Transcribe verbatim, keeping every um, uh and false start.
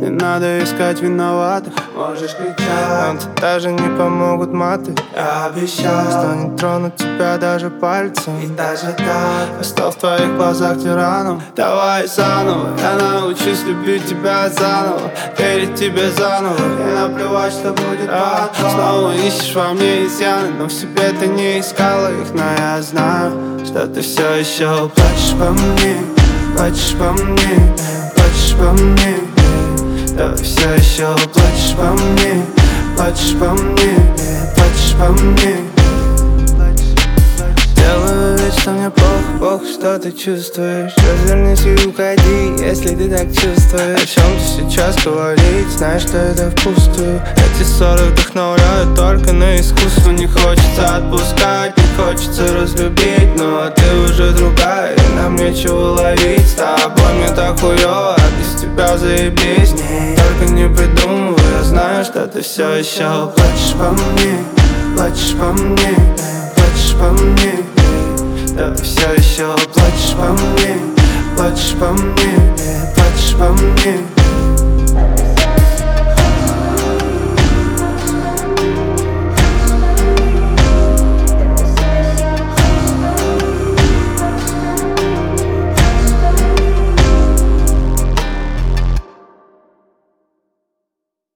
Не надо искать виноватых, можешь кричать, нам даже не помогут маты. Я обещал, что не тронут тебя даже пальцем. И даже так, я стал в твоих глазах тираном. Давай заново, я научусь любить тебя заново, верить тебе заново, и наплевать, что будет потом. Снова ищешь во мне изъяны, но в себе ты не искала их. Но я знаю, что ты все еще плачешь по мне, плачешь по мне, плачешь по мне. Да, все еще плачешь по мне, плачешь по мне, плачешь по мне. Делаю вид, что мне плохо, плохо, что ты чувствуешь. Развернись и уходи, если ты так чувствуешь. О чем ты сейчас говорить, знаешь, что это впустую. Эти ссоры вдохновляют только на искусство. Не хочется отпускать, не хочется разлюбить, но ты уже другая, и нам нечего ловить. С тобой мне так хуёво, а без тебя заебись. Только не придумывай, я знаю, что ты все еще плачешь по мне, плачешь по мне, плачешь по мне. Да, все еще плачешь по мне, плачешь по мне, плачешь по мне.